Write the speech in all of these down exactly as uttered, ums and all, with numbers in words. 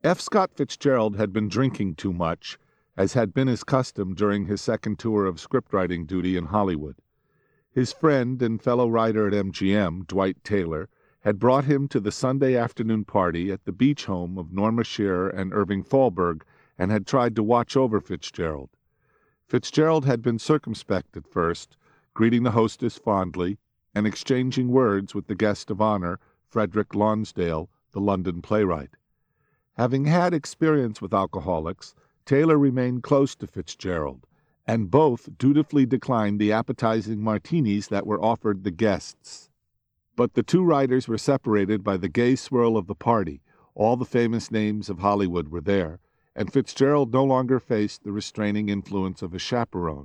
F. Scott Fitzgerald had been drinking too much, as had been his custom during his second tour of scriptwriting duty in Hollywood. His friend and fellow writer at M G M, Dwight Taylor, had brought him to the Sunday afternoon party at the beach home of Norma Shearer and Irving Thalberg and had tried to watch over Fitzgerald. Fitzgerald had been circumspect at first, greeting the hostess fondly and exchanging words with the guest of honor, Frederick Lonsdale, the London playwright. Having had experience with alcoholics, Taylor remained close to Fitzgerald, and both dutifully declined the appetizing martinis that were offered the guests. But the two writers were separated by the gay swirl of the party. All the famous names of Hollywood were there, and Fitzgerald no longer faced the restraining influence of a chaperone.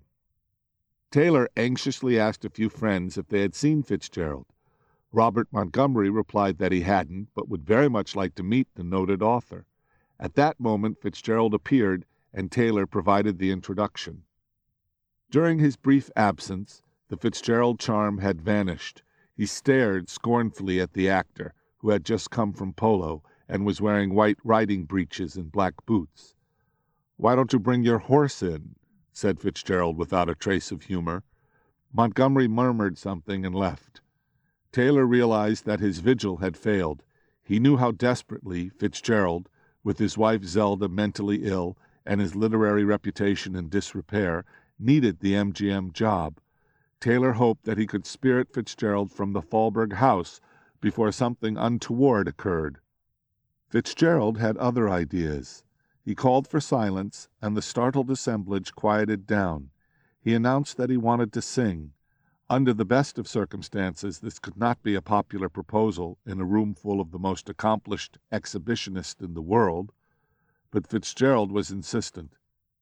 Taylor anxiously asked a few friends if they had seen Fitzgerald. Robert Montgomery replied that he hadn't, but would very much like to meet the noted author. At that moment Fitzgerald appeared, and Taylor provided the introduction. During his brief absence, the Fitzgerald charm had vanished. He stared scornfully at the actor, who had just come from polo and was wearing white riding breeches and black boots. "Why don't you bring your horse in?" said Fitzgerald without a trace of humor. Montgomery murmured something and left. Taylor realized that his vigil had failed. He knew how desperately Fitzgerald, with his wife Zelda mentally ill and his literary reputation in disrepair, needed the M G M job. Taylor hoped that he could spirit Fitzgerald from the Thalberg house before something untoward occurred. Fitzgerald had other ideas. He called for silence, and the startled assemblage quieted down. He announced that he wanted to sing. Under the best of circumstances, this could not be a popular proposal in a room full of the most accomplished exhibitionists in the world, but Fitzgerald was insistent.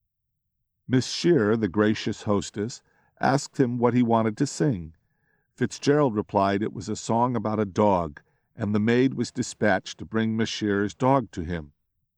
Miss Shearer, the gracious hostess, asked him what he wanted to sing. Fitzgerald replied it was a song about a dog, and the maid was dispatched to bring Miss Shearer's dog to him.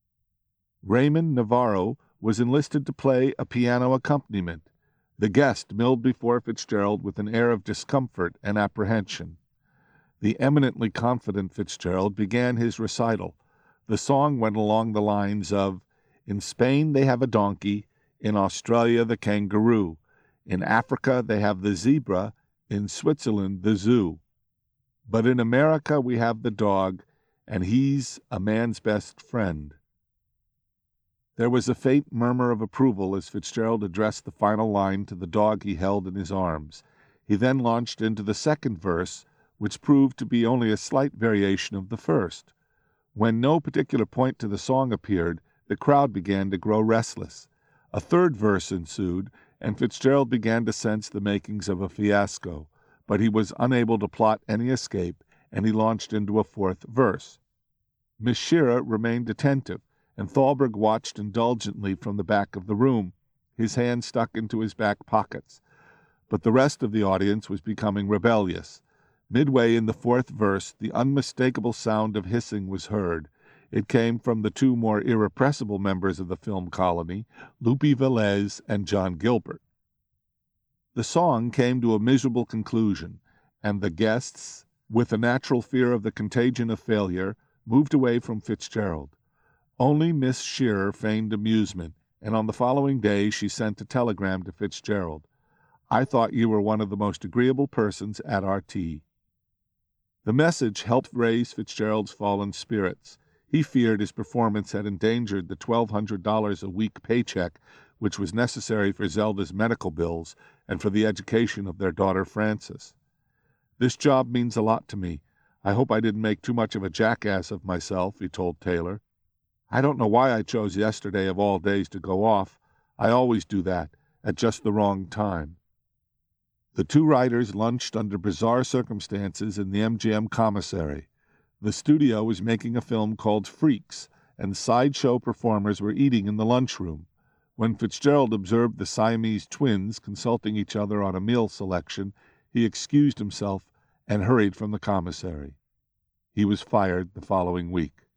Raymond Navarro was enlisted to play a piano accompaniment. The guest milled before Fitzgerald with an air of discomfort and apprehension. The eminently confident Fitzgerald began his recital. The song went along the lines of, "In Spain they have a donkey, in Australia the kangaroo, in Africa they have the zebra, in Switzerland the zoo. But in America we have the dog, and he's a man's best friend." There was a faint murmur of approval as Fitzgerald addressed the final line to the dog he held in his arms. He then launched into the second verse, which proved to be only a slight variation of the first. When no particular point to the song appeared, the crowd began to grow restless. A third verse ensued, and Fitzgerald began to sense the makings of a fiasco, but he was unable to plot any escape, and he launched into a fourth verse. Miss Shearer remained attentive, and Thalberg watched indulgently from the back of the room, his hands stuck into his back pockets. But the rest of the audience was becoming rebellious. Midway in the fourth verse, the unmistakable sound of hissing was heard. It came from the two more irrepressible members of the film colony, Loopy Velez and John Gilbert. The song came to a miserable conclusion, and the guests, with a natural fear of the contagion of failure, moved away from Fitzgerald. Only Miss Shearer feigned amusement, and on the following day she sent a telegram to Fitzgerald. "I thought you were one of the most agreeable persons at our tea." The message helped raise Fitzgerald's fallen spirits. He feared his performance had endangered the twelve hundred dollars a week paycheck which was necessary for Zelda's medical bills and for the education of their daughter Frances. "This job means a lot to me. I hope I didn't make too much of a jackass of myself," he told Taylor. "I don't know why I chose yesterday of all days to go off. I always do that, at just the wrong time." The two writers lunched under bizarre circumstances in the M G M commissary. The studio was making a film called Freaks, and sideshow performers were eating in the lunchroom. When Fitzgerald observed the Siamese twins consulting each other on a meal selection, he excused himself and hurried from the commissary. He was fired the following week.